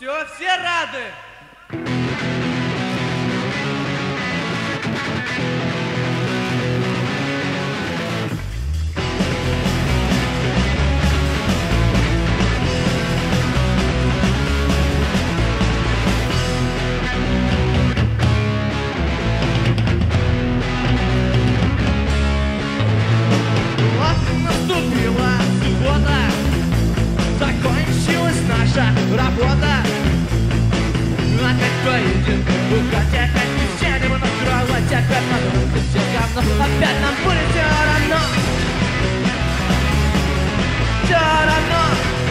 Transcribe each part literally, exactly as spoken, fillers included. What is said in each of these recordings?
Все, все рады? Работа, опять поедем, бухать, опять мы сядем на кровать, опять на руку все говно, опять нам будет все равно, все равно.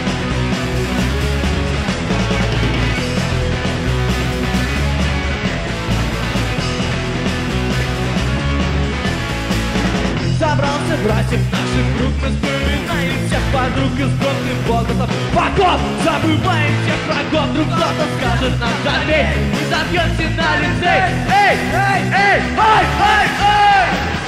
Собрался братьев наших круг, мы вспоминаем всех подруг из прошлых возрастов. Богов! Забываем всех врагов, вдруг кто-то скажет нам забей, и забьемся на лицей. Эй, эй, эй, эй, эй, эй!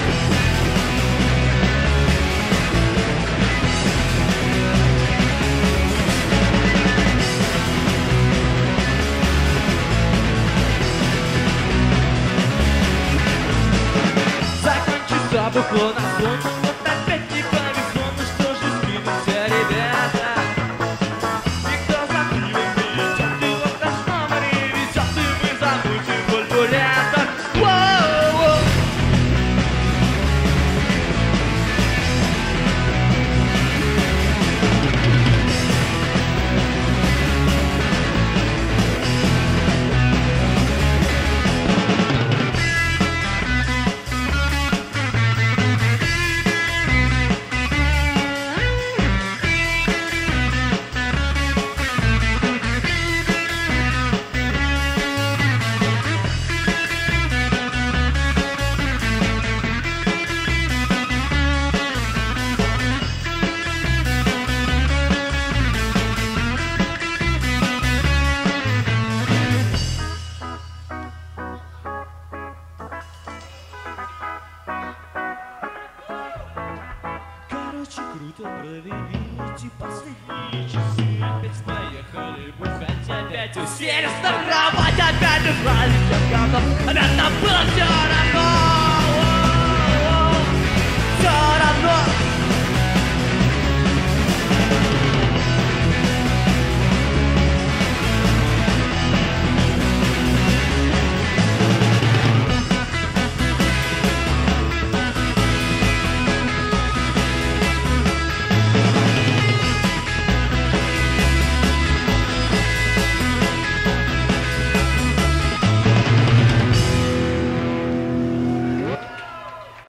Закончится бухло на сон, вот опять не повезло, ну что же скинемся, ребята? Никто за пивом не идет, и вот наш номер не везет, и мы замутим культурятор. Воу-воу! Короче, круто провели эти последние часы. Опять поехали бухать, опять уселись на кровать, опять убрали все говно, опять нам было все равно.